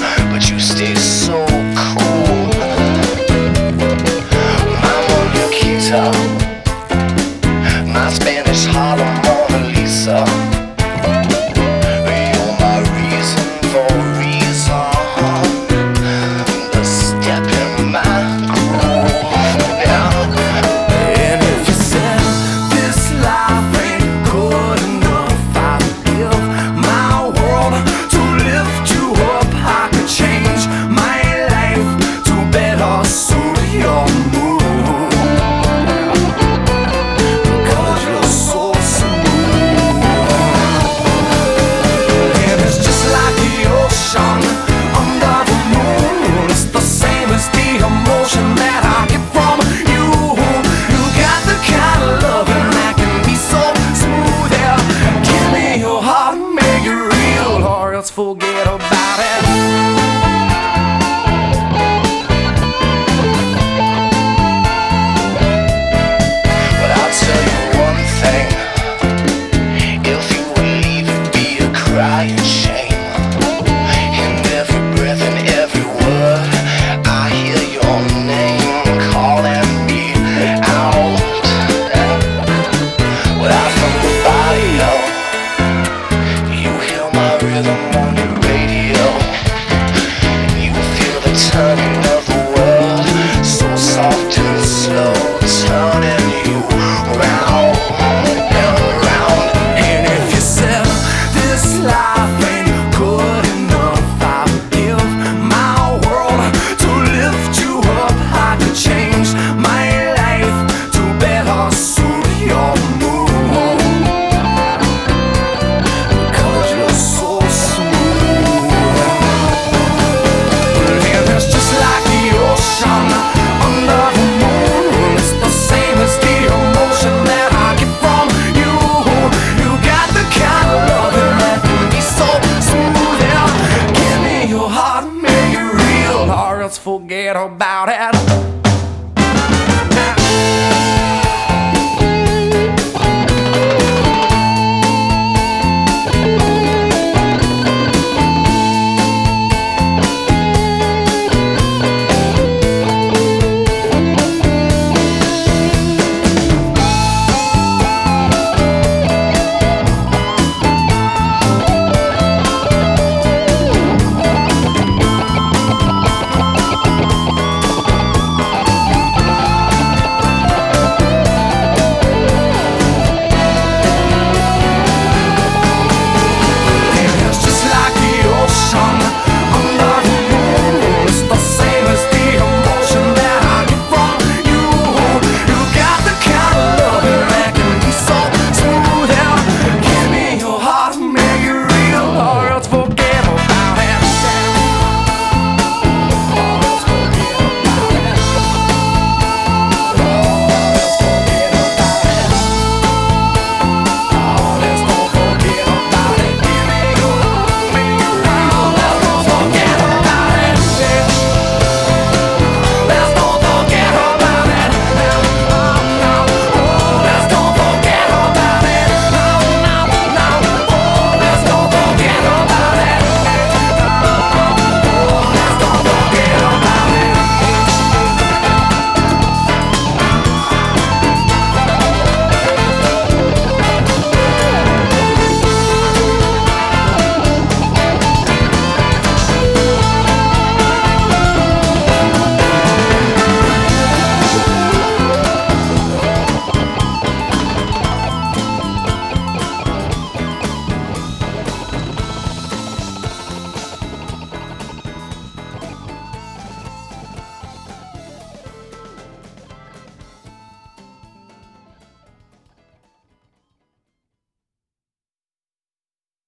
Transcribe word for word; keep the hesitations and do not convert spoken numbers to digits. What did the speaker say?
but you stay so cool. My Moniquita, my Spanish Harlem Mona Lisa. You're my reason for reason, the step in my groove. Yeah. And if you said this life ain't good enough, I'd give my world to lift you up. I could change my life to better suit your mood, because you're so smooth. And it's just like the ocean under the moon. It's the same as the emotion that I get from you. You got the kind of loving that can be so smooth. Yeah, give me your heart, make it real, or else forget about it. But I'll tell you one thing, if you would leave, it'd be a crying shame. In every breath and every word, I hear your name calling me out. Without from the barrio, you hear my rhythm on your radio. You feel the turning of the world, so soft and slow, turning you round and round. And if you said this life ain't good enough, I'd give my world to lift you up. I could change my life to better suit your mood, because you're so smooth. And it's just like the ocean under the moon. It's the same as the emotion that I get from you. You got the kind of loving that can be so smooth. Yeah, give me your heart, make it real, or else forget about it.